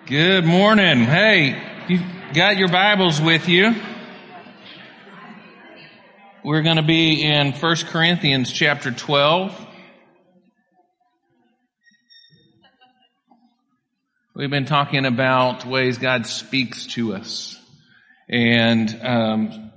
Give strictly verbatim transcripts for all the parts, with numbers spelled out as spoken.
Good morning. Hey, you got your Bibles with you. We're going to be in First Corinthians chapter twelve. We've been talking about ways God speaks to us. And um,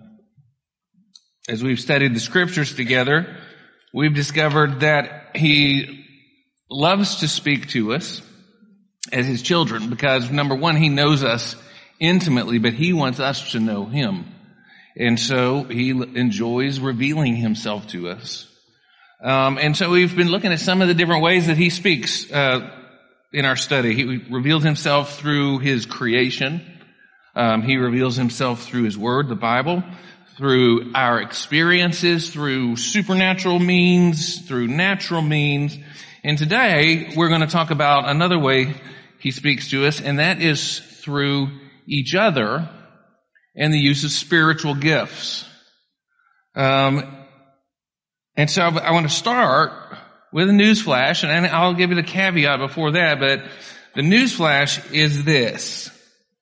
as we've studied the scriptures together, we've discovered that He loves to speak to us as His children because, number one, He knows us intimately, but He wants us to know Him. And so He enjoys revealing Himself to us. Um, and so we've been looking at some of the different ways that He speaks uh, in our study. He revealed Himself through His creation. Um, he reveals Himself through His Word, the Bible, through our experiences, through supernatural means, through natural means. And today we're going to talk about another way He speaks to us, and that is through each other and the use of spiritual gifts. Um, and so I want to start with a news flash, and I'll give you the caveat before that, but the news flash is this.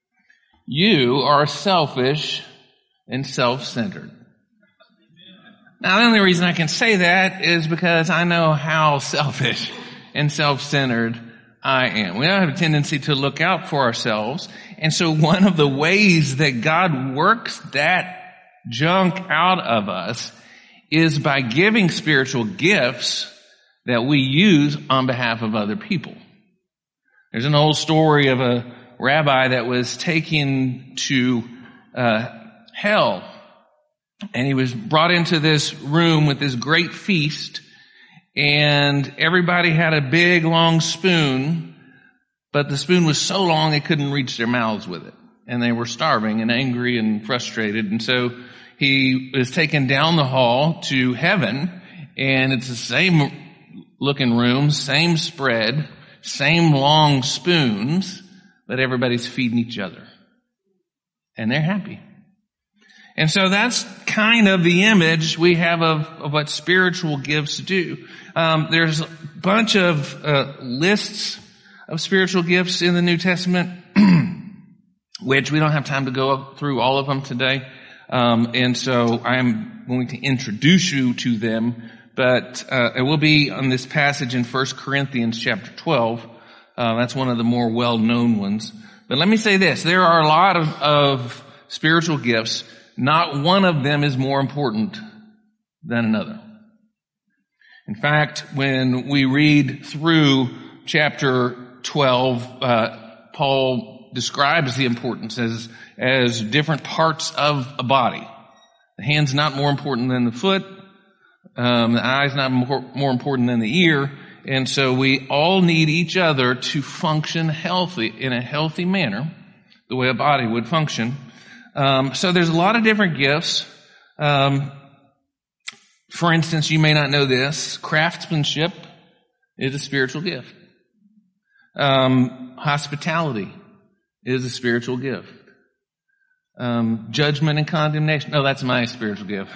You are selfish and self-centered. Now, the only reason I can say that is because I know how selfish and self-centered I am. We all have a tendency to look out for ourselves. And so one of the ways that God works that junk out of us is by giving spiritual gifts that we use on behalf of other people. There's an old story of a rabbi that was taken to uh, hell. And he was brought into this room with this great feast, and everybody had a big, long spoon, but the spoon was so long they couldn't reach their mouths with it. And they were starving and angry and frustrated. And so he was taken down the hall to heaven, and it's the same looking room, same spread, same long spoons, but everybody's feeding each other. And they're happy. And so that's kind of the image we have of, of what spiritual gifts do. Um, there's a bunch of uh, lists of spiritual gifts in the New Testament, which we don't have time to go through all of them today. Um, and so I'm going to introduce you to them, but uh, it will be on this passage in First Corinthians chapter twelve. Uh, that's one of the more well-known ones. But let me say this. There are a lot of, of spiritual gifts. Not one of them is more important than another. In fact, when we read through chapter twelve, uh, Paul describes the importance as, as different parts of a body. The hand's not more important than the foot. Um, the eye's not more, more important than the ear. And so we all need each other to function healthy, in a healthy manner, the way a body would function. Um, so there's a lot of different gifts. Um, for instance, you may not know this. Craftsmanship is a spiritual gift. Um, hospitality is a spiritual gift. Um, judgment and condemnation. Oh, that's my spiritual gift.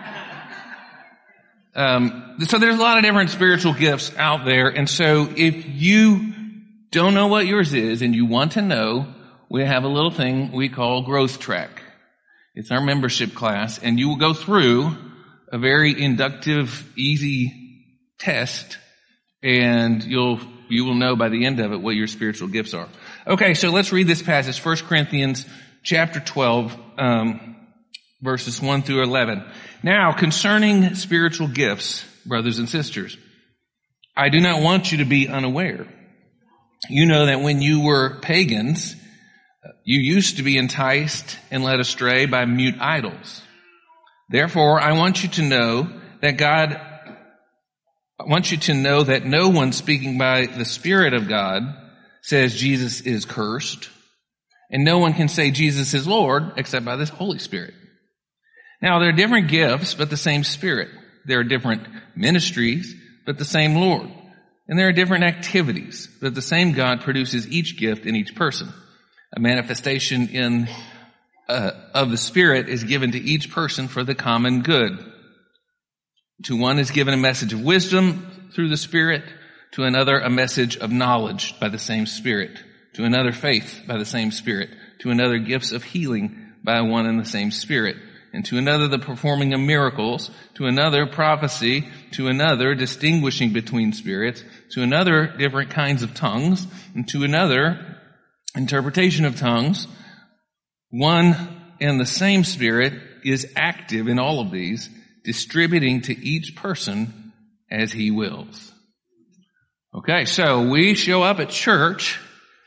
Um, so there's a lot of different spiritual gifts out there. And so if you don't know what yours is and you want to know, we have a little thing we call Growth Track. It's our membership class, and you will go through a very inductive, easy test, and you'll you will know by the end of it what your spiritual gifts are. Okay, so let's read this passage, First Corinthians chapter twelve, um, verses one through eleven. Now, concerning spiritual gifts, brothers and sisters, I do not want you to be unaware. You know that when you were pagans, you used to be enticed and led astray by mute idols. Therefore, I want you to know that God, I want you to know that no one speaking by the Spirit of God says Jesus is cursed, and no one can say Jesus is Lord except by the Holy Spirit. Now, there are different gifts, but the same Spirit. There are different ministries, but the same Lord. And there are different activities, but the same God produces each gift in each person. A manifestation in uh, of the Spirit is given to each person for the common good. To one is given a message of wisdom through the Spirit, to another a message of knowledge by the same Spirit, to another faith by the same Spirit, to another gifts of healing by one and the same Spirit, and to another the performing of miracles, to another prophecy, to another distinguishing between spirits, to another different kinds of tongues, and to another interpretation of tongues. One and the same Spirit is active in all of these, distributing to each person as he wills. Okay, so we show up at church,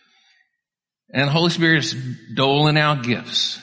and the Holy Spirit is doling out gifts.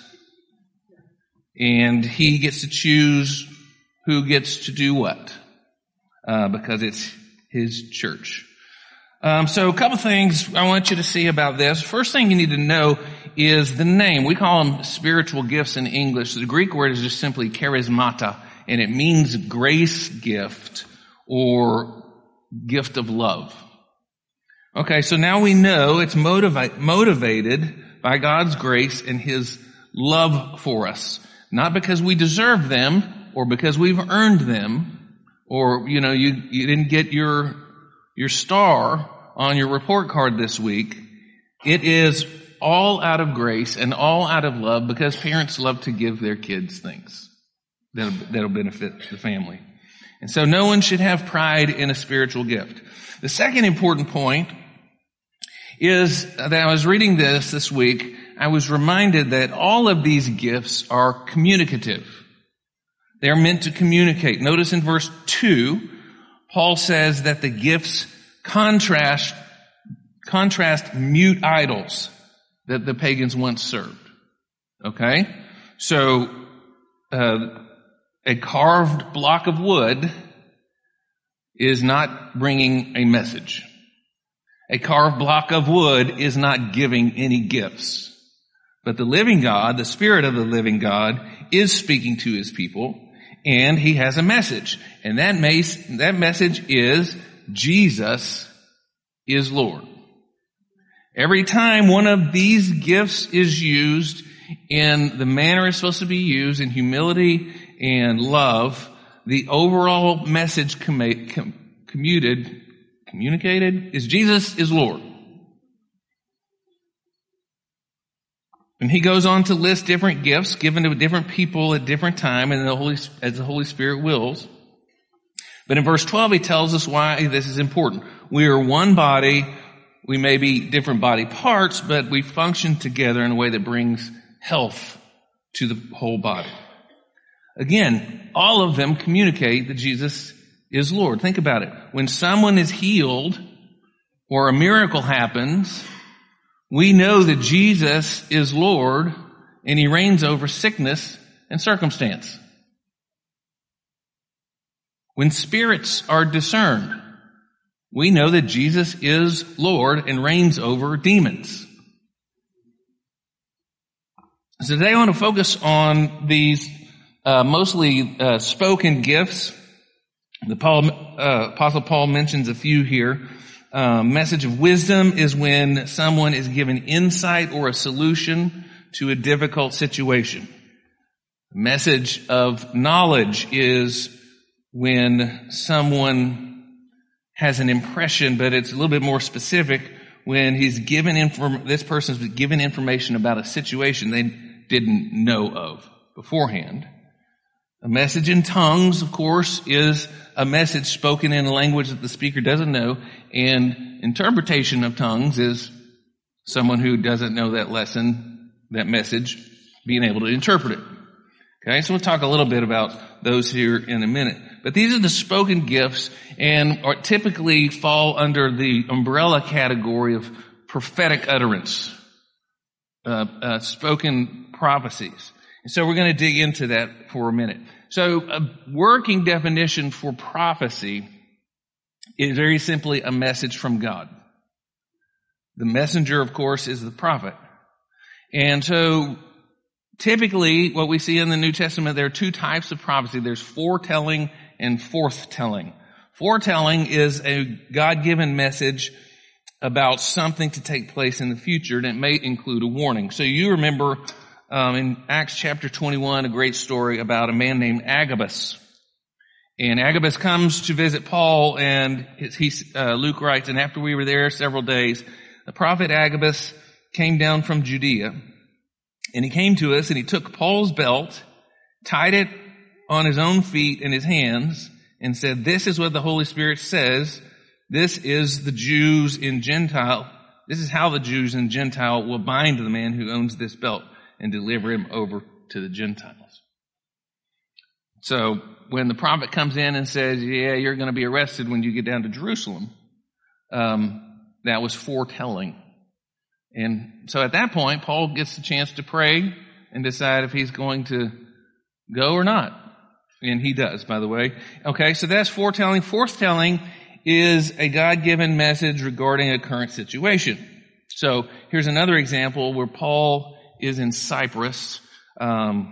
And he gets to choose who gets to do what, uh, because it's his church. Um, so a couple things I want you to see about this. First thing you need to know is the name. We call them spiritual gifts in English. The Greek word is just simply charismata, and it means grace gift or gift of love. Okay, so now we know it's motiva- motivated by God's grace and his love for us. Not because we deserve them or because we've earned them, or, you know, you, you didn't get your, your star on your report card this week. It is all out of grace and all out of love because parents love to give their kids things that'll, that'll benefit the family. And so no one should have pride in a spiritual gift. The second important point is that I was reading this this week. I was reminded that all of these gifts are communicative. They're meant to communicate. Notice in verse two, Paul says that the gifts contrast, contrast mute idols that the pagans once served. Okay? So, uh, a carved block of wood is not bringing a message. A carved block of wood is not giving any gifts. But the living God, the Spirit of the living God, is speaking to his people, and he has a message. And that, mas- that message is Jesus is Lord. Every time one of these gifts is used in the manner it's supposed to be used, in humility and love, the overall message com- com- commuted, communicated is Jesus is Lord. And he goes on to list different gifts given to different people at different time and the Holy, as the Holy Spirit wills. But in verse twelve, he tells us why this is important. We are one body. We may be different body parts, but we function together in a way that brings health to the whole body. Again, all of them communicate that Jesus is Lord. Think about it. When someone is healed or a miracle happens, we know that Jesus is Lord and he reigns over sickness and circumstance. When spirits are discerned, we know that Jesus is Lord and reigns over demons. So today I want to focus on these uh, mostly uh, spoken gifts. The Paul, uh, Apostle Paul mentions a few here. Uh, message of wisdom is when someone is given insight or a solution to a difficult situation. Message of knowledge is when someone has an impression, but it's a little bit more specific when he's given inform- this person's given information about a situation they didn't know of beforehand. A message in tongues, of course, is a message spoken in a language that the speaker doesn't know, and interpretation of tongues is someone who doesn't know that lesson, that message, being able to interpret it. Okay, so we'll talk a little bit about those here in a minute. But these are the spoken gifts and are typically fall under the umbrella category of prophetic utterance, uh, uh, spoken prophecies. And so we're going to dig into that for a minute. So a working definition for prophecy is very simply a message from God. The messenger, of course, is the prophet. And so typically what we see in the New Testament, there are two types of prophecy. There's foretelling and forthtelling. Foretelling is a God-given message about something to take place in the future, and it may include a warning. So you remember Um, in Acts chapter twenty-one, a great story about a man named Agabus. And Agabus comes to visit Paul, and he, uh, Luke writes, and after we were there several days, the prophet Agabus came down from Judea, and he came to us, and he took Paul's belt, tied it on his own feet and his hands, and said, this is what the Holy Spirit says. This is the Jews in Gentile. This is how the Jews in Gentile will bind the man who owns this belt and deliver him over to the Gentiles. So when the prophet comes in and says, yeah, you're going to be arrested when you get down to Jerusalem, um, that was foretelling. And so at that point, Paul gets the chance to pray and decide if he's going to go or not. And he does, by the way. Okay, so that's foretelling. Foretelling is a God-given message regarding a current situation. So here's another example where Paul is in Cyprus. Um,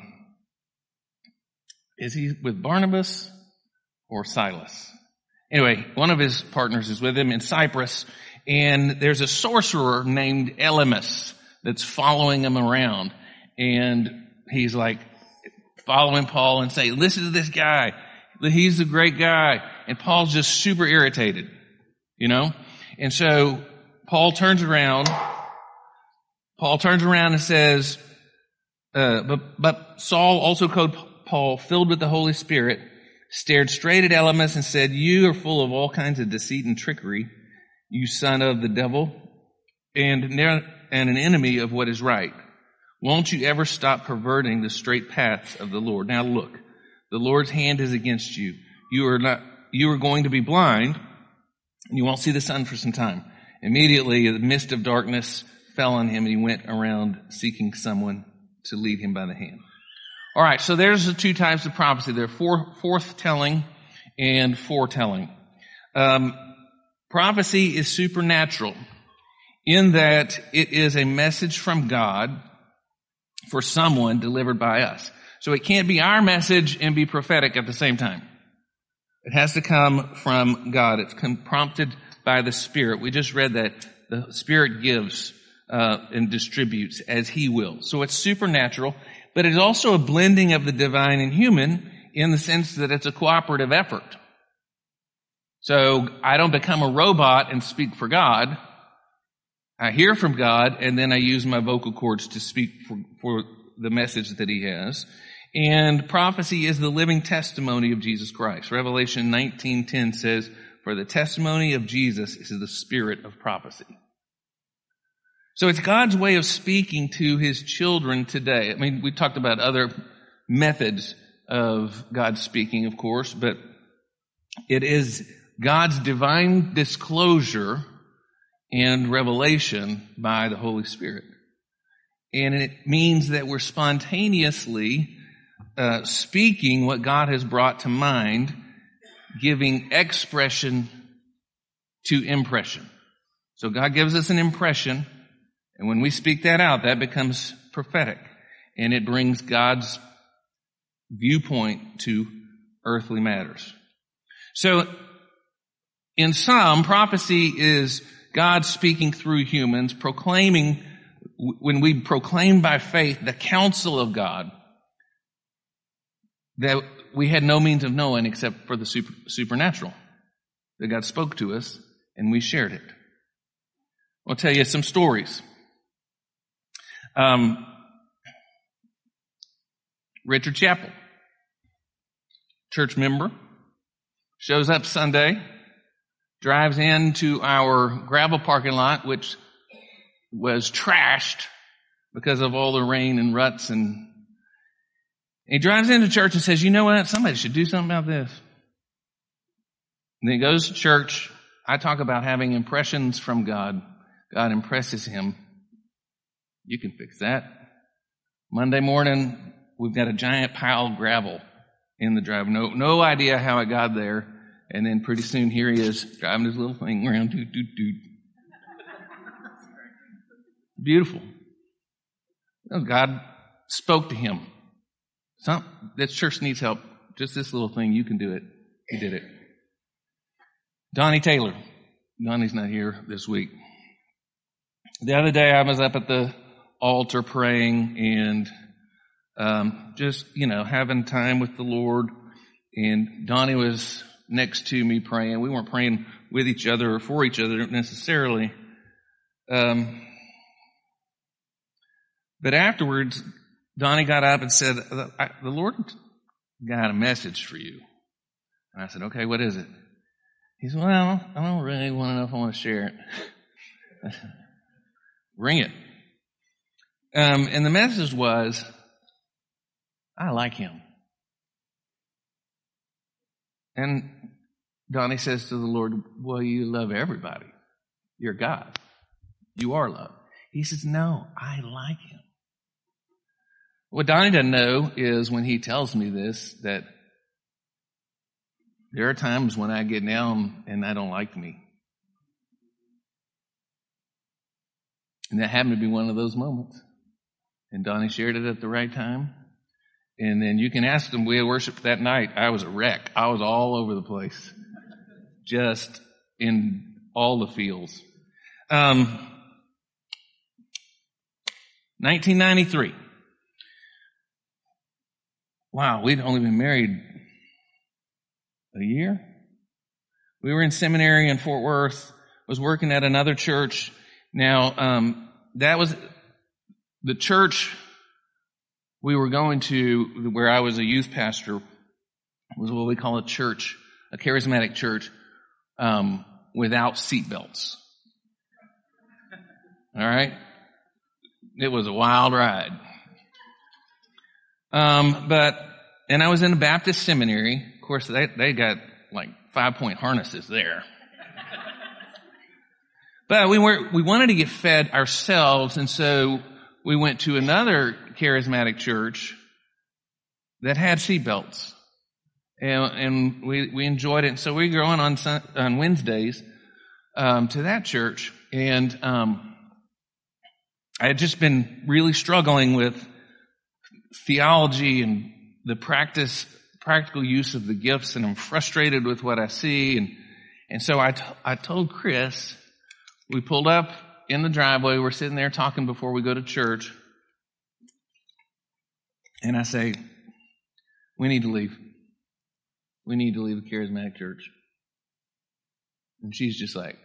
is he with Barnabas or Silas? Anyway, one of his partners is with him in Cyprus, and there's a sorcerer named Elymas that's following him around. And he's like following Paul and saying, listen to this guy. He's a great guy. And Paul's just super irritated, you know? And so Paul turns around. Paul turns around and says, uh, but, but Saul, also called Paul, filled with the Holy Spirit, stared straight at Elymas and said, you are full of all kinds of deceit and trickery, you son of the devil, and, and an enemy of what is right. Won't you ever stop perverting the straight paths of the Lord? Now look, the Lord's hand is against you. You are not, you are going to be blind, and you won't see the sun for some time. Immediately, the mist of darkness fell on him, and he went around seeking someone to lead him by the hand. All right, so there's the two types of prophecy. There are forthtelling and foretelling. Um, prophecy is supernatural in that it is a message from God for someone delivered by us. So it can't be our message and be prophetic at the same time. It has to come from God. It's prompted by the Spirit. We just read that the Spirit gives uh, and distributes as He will. So it's supernatural, but it's also a blending of the divine and human in the sense that it's a cooperative effort. So I don't become a robot and speak for God. I hear from God, and then I use my vocal cords to speak for, for the message that He has. And prophecy is the living testimony of Jesus Christ. Revelation nineteen ten says, for the testimony of Jesus is the spirit of prophecy. So it's God's way of speaking to His children today. I mean, we talked about other methods of God speaking, of course, but it is God's divine disclosure and revelation by the Holy Spirit. And it means that we're spontaneously uh, speaking what God has brought to mind, giving expression to impression. So God gives us an impression, and when we speak that out, that becomes prophetic, and it brings God's viewpoint to earthly matters. So in sum, prophecy is God speaking through humans, proclaiming, when we proclaim by faith the counsel of God that we had no means of knowing except for the super, supernatural, that God spoke to us and we shared it. I'll tell you some stories. Um, Richard Chappell, church member, shows up Sunday, drives into our gravel parking lot, which was trashed because of all the rain and ruts, and he drives into church and says, you know what, somebody should do something about this. And then he goes to church. I talk about having impressions from God. God impresses him. You can fix that. Monday morning, we've got a giant pile of gravel in the drive. No, no idea how it got there. And then pretty soon here he is driving his little thing around. Doot, doot, doot. Beautiful. God spoke to him. Some, this church needs help. Just this little thing, you can do it. He did it. Donnie Taylor. Donnie's not here this week. The other day I was up at the altar praying and um, just, you know, having time with the Lord. And Donnie was next to me praying. We weren't praying with each other or for each other necessarily. Um, but afterwards, Donnie got up and said, the Lord got a message for you. And I said, okay, what is it? He said, well, I don't really want to know if I want to share it. Bring it. Um, and the message was, I like him. And Donnie says to the Lord, well, you love everybody. You're God. You are love. He says, no, I like him. What Donnie doesn't know is when he tells me this, that there are times when I get down and I don't like me. And that happened to be one of those moments. And Donnie shared it at the right time. And then you can ask them, we had worship that night. I was a wreck. I was all over the place. Just in all the fields. Um, nineteen ninety-three. Wow, we'd only been married a year. We were in seminary in Fort Worth, was working at another church. Now, um, that was the church we were going to, where I was a youth pastor, was what we call a church, a charismatic church, um, without seatbelts. All right? It was a wild ride. Um, but, and I was in a Baptist seminary. Of course, they, they got like five-point harnesses there. But we were, we wanted to get fed ourselves, and so we went to another charismatic church that had seatbelts. And, and we, we enjoyed it. And so we were going on, on Wednesdays, um, to that church. And, um, I had just been really struggling with theology and the practice, practical use of the gifts, and I'm frustrated with what I see. And, and so I, t- I told Chris, we pulled up in the driveway, we're sitting there talking before we go to church. And I say, we need to leave. We need to leave the charismatic church. And she's just like,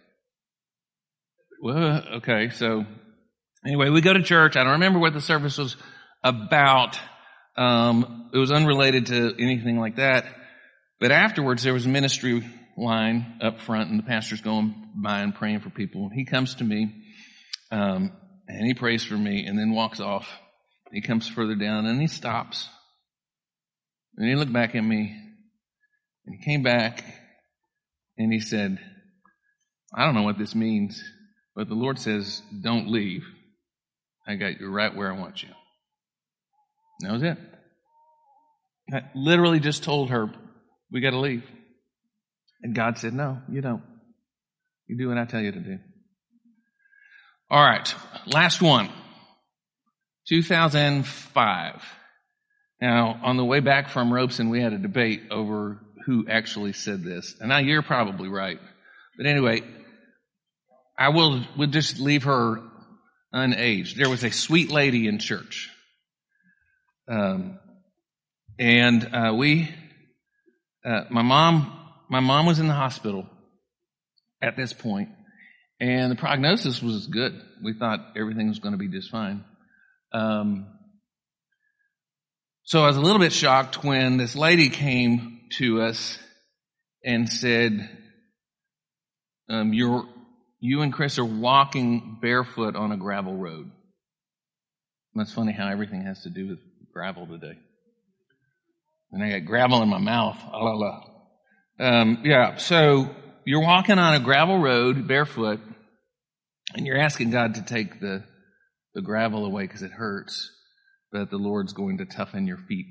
well, okay. So anyway, we go to church. I don't remember what the service was about. Um, it was unrelated to anything like that. But afterwards, there was a ministry line up front, and the pastor's going by and praying for people. He comes to me, um, and he prays for me, and then walks off. He comes further down, and he stops. And he looked back at me, and he came back, and he said, I don't know what this means, but the Lord says, don't leave. I got you right where I want you. And that was it. I literally just told her, we got to leave. And God said, no, you don't. You do what I tell you to do. All right, last one. two thousand five. Now, on the way back from Robeson, we had a debate over who actually said this. And now you're probably right. But anyway, I will we'll just leave her unaged. There was a sweet lady in church. Um, and uh, we, uh, my mom, my mom was in the hospital at this point, and the prognosis was good. We thought everything was going to be just fine. Um, so I was a little bit shocked when this lady came to us and said, um, you're, you and Chris are walking barefoot on a gravel road. That's funny how everything has to do with gravel today. And I got gravel in my mouth. Ah, la, la. Um, yeah, so you're walking on a gravel road barefoot, and you're asking God to take the, the gravel away because it hurts, but the Lord's going to toughen your feet.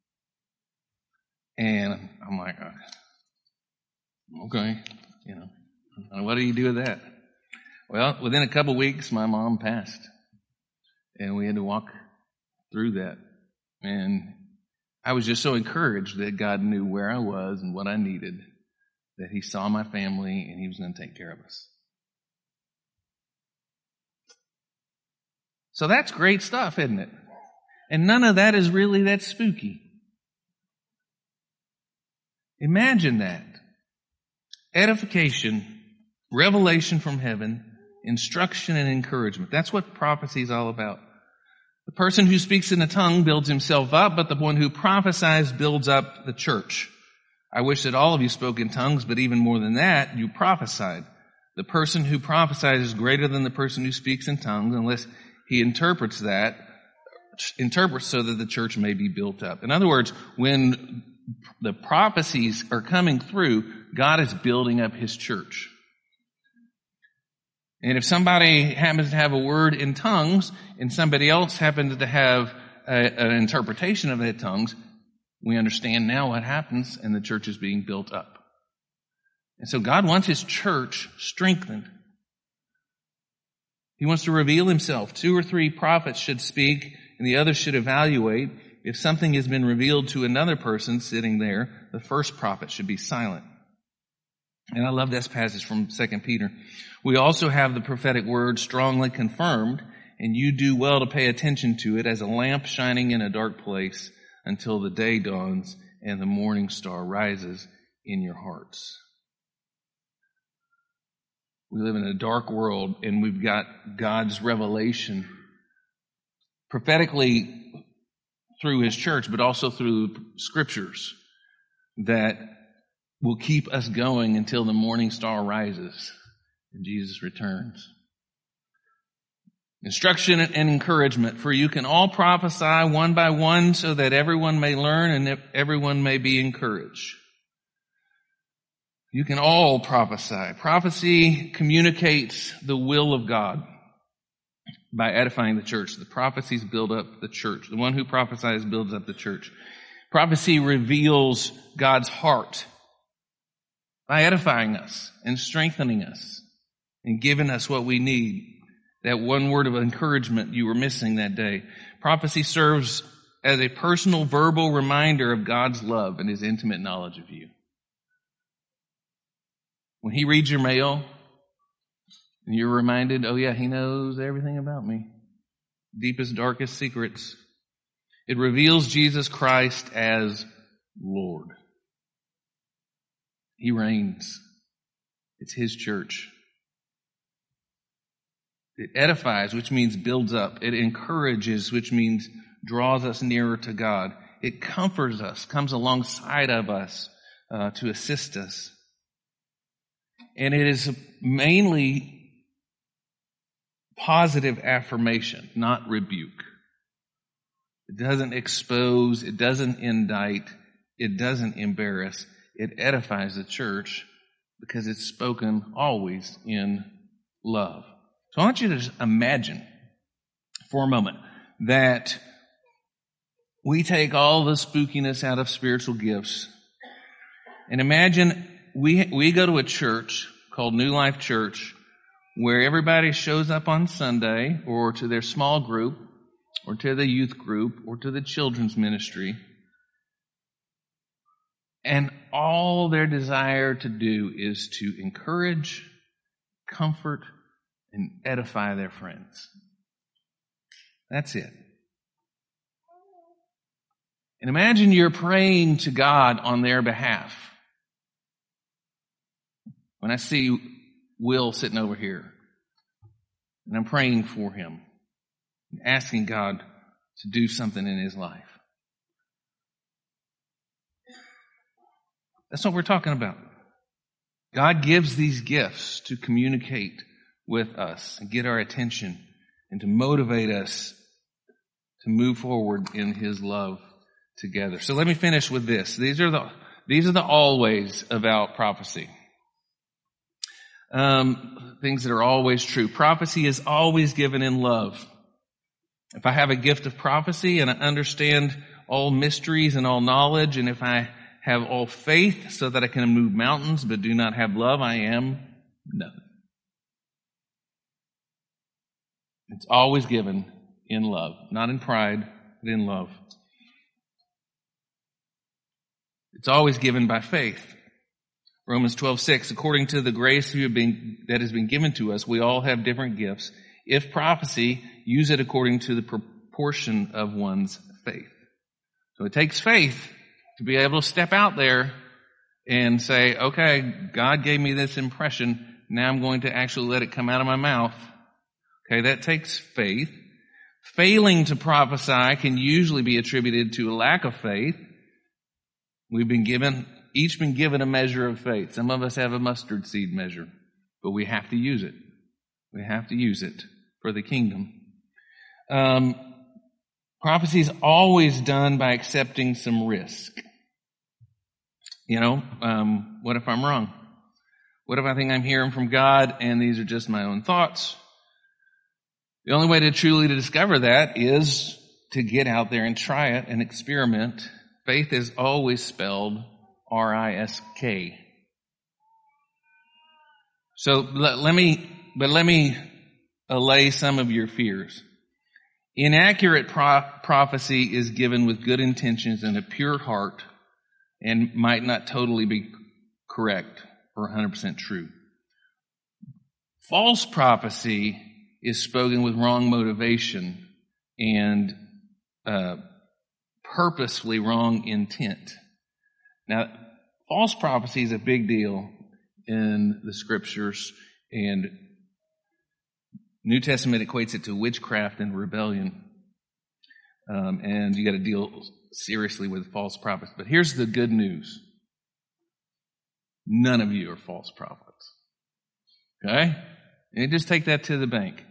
And I'm like, okay, you know, what do you do with that? Well, within a couple of weeks, my mom passed, and we had to walk through that. And I was just so encouraged that God knew where I was and what I needed, that He saw my family and He was going to take care of us. So that's great stuff, isn't it? And none of that is really that spooky. Imagine that. Edification, revelation from heaven, instruction and encouragement. That's what prophecy is all about. The person who speaks in a tongue builds himself up, but the one who prophesies builds up the church. I wish that all of you spoke in tongues, but even more than that, you prophesied. The person who prophesies is greater than the person who speaks in tongues unless he interprets that, interprets so that the church may be built up. In other words, when the prophecies are coming through, God is building up his church. And if somebody happens to have a word in tongues and somebody else happens to have a, an interpretation of that tongues, we understand now what happens, and the church is being built up. And so God wants his church strengthened. He wants to reveal himself. Two or three prophets should speak, and the others should evaluate. If something has been revealed to another person sitting there, the first prophet should be silent. And I love this passage from Second Peter. We also have the prophetic word strongly confirmed, and you do well to pay attention to it as a lamp shining in a dark place until the day dawns and the morning star rises in your hearts. We live in a dark world, and we've got God's revelation prophetically through his church, but also through scriptures that will keep us going until the morning star rises and Jesus returns. Instruction and encouragement, for you can all prophesy one by one so that everyone may learn and everyone may be encouraged. You can all prophesy. Prophecy communicates the will of God by edifying the church. The prophecies build up the church. The one who prophesies builds up the church. Prophecy reveals God's heart by edifying us and strengthening us and giving us what we need. That one word of encouragement you were missing that day. Prophecy serves as a personal verbal reminder of God's love and his intimate knowledge of you. When he reads your mail and you're reminded, oh yeah, he knows everything about me. Deepest, darkest secrets. It reveals Jesus Christ as Lord. He reigns. It's his church. It edifies, which means builds up. It encourages, which means draws us nearer to God. It comforts us, comes alongside of us uh, to assist us. And it is mainly positive affirmation, not rebuke. It doesn't expose, it doesn't indict, it doesn't embarrass. It edifies the church because it's spoken always in love. So I want you to just imagine for a moment that we take all the spookiness out of spiritual gifts and imagine we we go to a church called New Life Church where everybody shows up on Sunday or to their small group or to the youth group or to the children's ministry, and all their desire to do is to encourage, comfort, and edify their friends. That's it. And imagine you're praying to God on their behalf. When I see Will sitting over here, and I'm praying for him, and asking God to do something in his life. That's what we're talking about. God gives these gifts to communicate with us and get our attention and to motivate us to move forward in his love together. So let me finish with this. These are the, these are the always about prophecy. Um, things that are always true. Prophecy is always given in love. If I have a gift of prophecy and I understand all mysteries and all knowledge, and if I have all faith so that I can move mountains but do not have love, I am nothing. It's always given in love, not in pride, but in love. It's always given by faith. Romans twelve six, according to the grace you have been, that has been given to us, we all have different gifts. If prophecy, use it according to the proportion of one's faith. So it takes faith to be able to step out there and say, okay, God gave me this impression. Now I'm going to actually let it come out of my mouth. Okay, that takes faith. Failing to prophesy can usually be attributed to a lack of faith. We've been given, each been given a measure of faith. Some of us have a mustard seed measure, but we have to use it. We have to use it for the kingdom. Um, prophecy is always done by accepting some risk. You know, um, what if I'm wrong? What if I think I'm hearing from God and these are just my own thoughts? The only way to truly to discover that is to get out there and try it and experiment. Faith is always spelled R I S K. So let, let me, but let me allay some of your fears. Inaccurate pro- prophecy is given with good intentions and a pure heart and might not totally be correct or one hundred percent true. False prophecy is spoken with wrong motivation and uh, purposefully wrong intent. Now, false prophecy is a big deal in the scriptures, and New Testament equates it to witchcraft and rebellion. Um, and you got to deal seriously with false prophets. But here's the good news. None of you are false prophets. Okay? And just take that to the bank.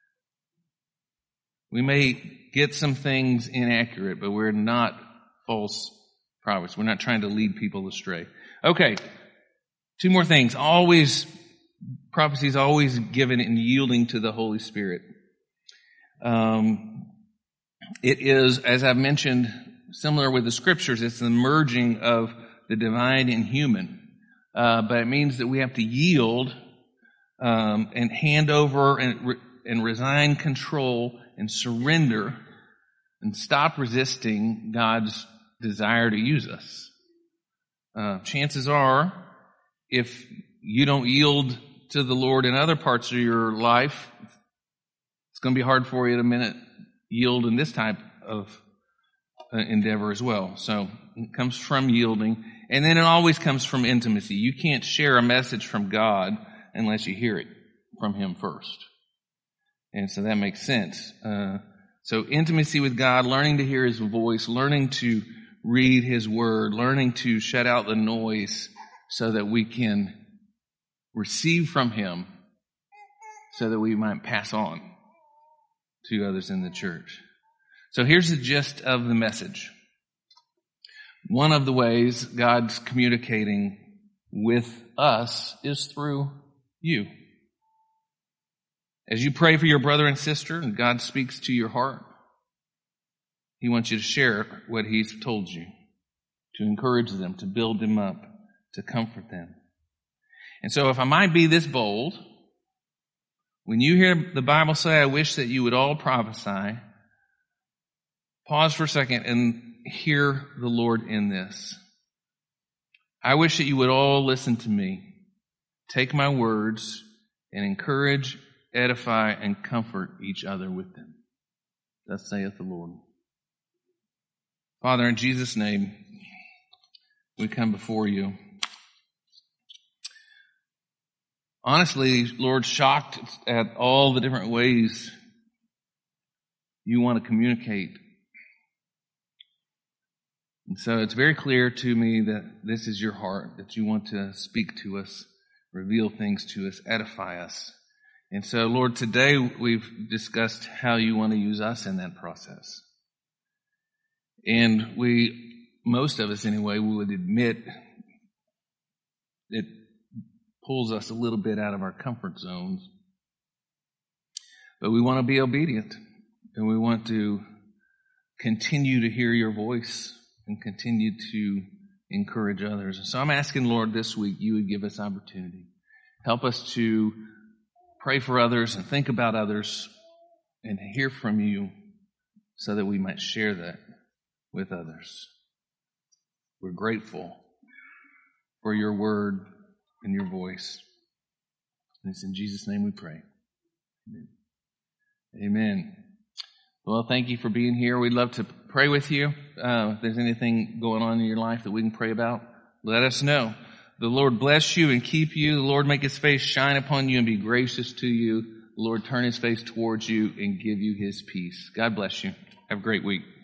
We may get some things inaccurate, but we're not false prophets. We're not trying to lead people astray. Okay. Two more things. Always, prophecy is always given in yielding to the Holy Spirit. Um, it is, as I've mentioned, similar with the scriptures, it's the merging of the divine and human. Uh, but it means that we have to yield um, and hand over and, re- and resign control and surrender and stop resisting God's desire to use us. Uh, chances are, if you don't yield to the Lord in other parts of your life, it's going to be hard for you in a minute yield in this type of uh, endeavor as well. So it comes from yielding, and then it always comes from intimacy. You can't share a message from God unless you hear it from Him first. And so that makes sense. Uh, so intimacy with God, learning to hear His voice, learning to read His Word, learning to shut out the noise so that we can receive from Him so that we might pass on to others in the church. So here's the gist of the message. One of the ways God's communicating with us is through you. As you pray for your brother and sister and God speaks to your heart, He wants you to share what He's told you, to encourage them, to build them up, to comfort them. And so if I might be this bold, when you hear the Bible say, I wish that you would all prophesy, pause for a second and hear the Lord in this. I wish that you would all listen to me, take my words, and encourage, edify, and comfort each other with them. Thus saith the Lord. Father, in Jesus' name, we come before you. Honestly, Lord, shocked at all the different ways you want to communicate. And so it's very clear to me that this is your heart, that you want to speak to us, reveal things to us, edify us. And so, Lord, today we've discussed how you want to use us in that process. And we, most of us anyway, we would admit it pulls us a little bit out of our comfort zones. But we want to be obedient, and we want to continue to hear your voice and continue to encourage others. And so I'm asking, Lord, this week you would give us opportunity. Help us to pray for others and think about others and hear from you so that we might share that with others. We're grateful for your word and your voice. And it's in Jesus' name we pray. Amen. Amen. Well, thank you for being here. We'd love to pray with you. Uh, if there's anything going on in your life that we can pray about, let us know. the Lord bless you and keep you. The Lord make his face shine upon you and be gracious to you. The Lord turn his face towards you and give you his peace. God bless you. Have a great week.